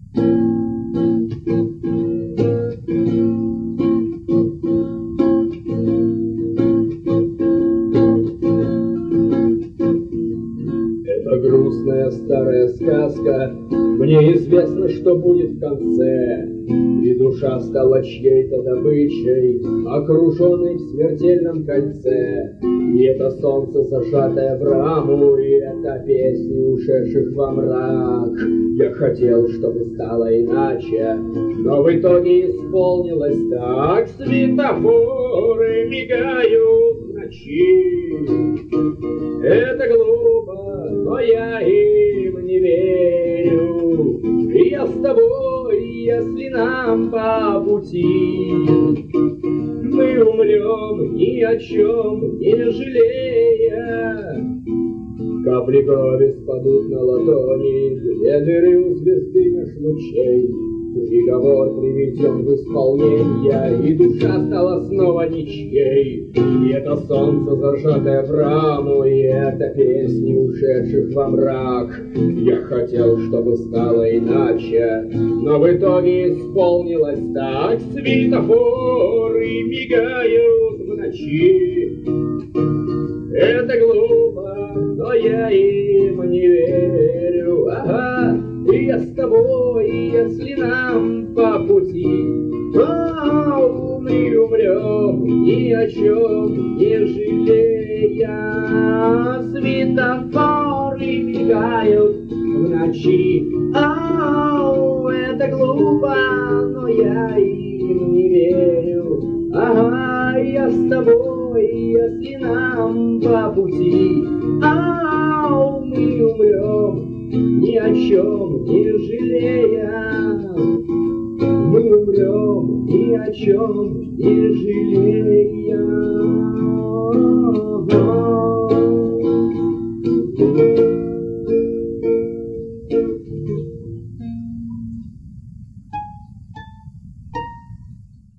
Грустная старая сказка, мне известно, что будет в конце. И душа стала чьей-то добычей, окруженной в смертельном кольце. И это солнце, зажатое в раму, и это песни ушедших во мрак. Я хотел, чтобы стало иначе, но в итоге исполнилось так. Светофоры мигают в ночи. Это глупо, но я им не верю. Я с тобой, если нам по пути. Мы умрем ни о чем не жалея. Капли крови спадут на ладони, две дыры у звезды меж лучей. Приговор приведен в исполнение, и душа стала снова ничьей. И это солнце, зажатое в раму, и это песни ушедших во мрак. Я хотел, чтобы стало иначе, но в итоге исполнилось так. Светофоры мигают в ночи. Это глупо, но я им не верю. Ага, и я с тобой, если нам по пути. Мы умрем ни о чем не жалея. Светофоры мигают в ночи. Это глупо, но я им не верю. Ага, я с тобой, если нам по пути. Мы умрем ни о чем не жалея. Мы умрем ни о чем не жалея.